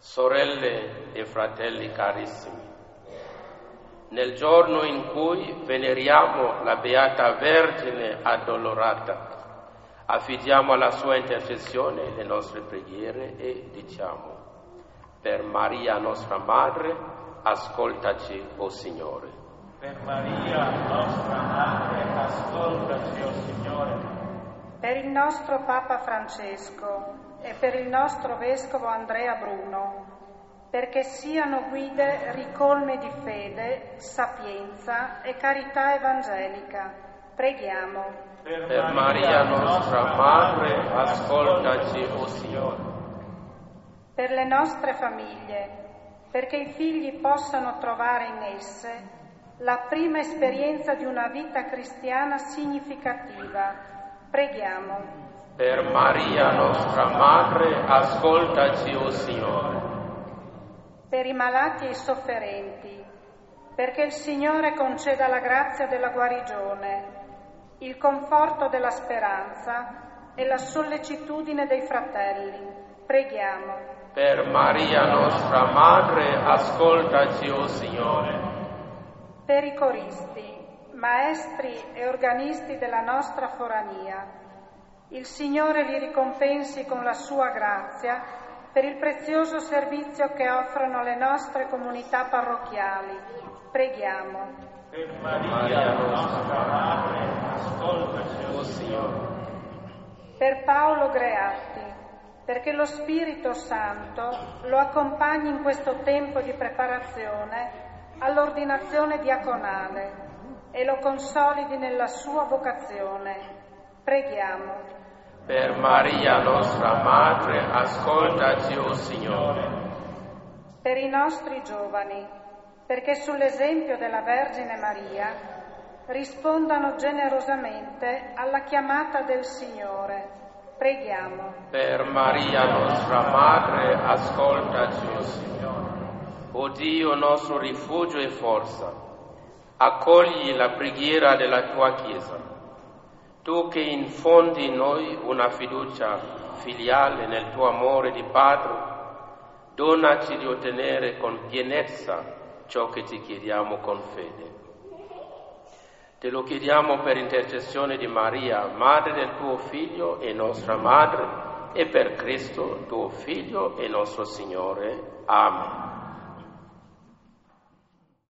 Sorelle e fratelli carissimi, nel giorno in cui veneriamo la Beata Vergine Addolorata, affidiamo alla sua intercessione le nostre preghiere e diciamo: per Maria nostra Madre, ascoltaci, o Signore. Per Maria nostra Madre, ascoltaci, o Signore. Per il nostro Papa Francesco e per il nostro Vescovo Andrea Bruno, perché siano guide ricolme di fede, sapienza e carità evangelica, preghiamo. Per Maria nostra Madre, ascoltaci, o Signore. Per le nostre famiglie, perché i figli possano trovare in esse la prima esperienza di una vita cristiana significativa, preghiamo. Per Maria nostra Madre, ascoltaci, o Signore. Per i malati e i sofferenti, perché il Signore conceda la grazia della guarigione, il conforto della speranza e la sollecitudine dei fratelli, preghiamo. Per Maria nostra Madre, ascoltaci, o Signore. Per i coristi, maestri e organisti della nostra forania, il Signore li ricompensi con la sua grazia per il prezioso servizio che offrono alle nostre comunità parrocchiali. Preghiamo. Per Maria nostra Madre, ascoltaci, o Signore. Per Paolo Greatti, perché lo Spirito Santo lo accompagni in questo tempo di preparazione all'ordinazione diaconale e lo consolidi nella sua vocazione. Preghiamo. Per Maria nostra Madre, ascoltaci, o Signore. Per i nostri giovani, perché sull'esempio della Vergine Maria rispondano generosamente alla chiamata del Signore. Preghiamo. Per Maria nostra Madre, ascoltaci, o Signore. O Dio nostro rifugio e forza, accogli la preghiera della tua Chiesa. Tu che infondi in noi una fiducia filiale nel tuo amore di Padre, donaci di ottenere con pienezza ciò che ti chiediamo con fede. Te lo chiediamo per intercessione di Maria, Madre del tuo Figlio e nostra Madre, e per Cristo, tuo Figlio e nostro Signore. Amen.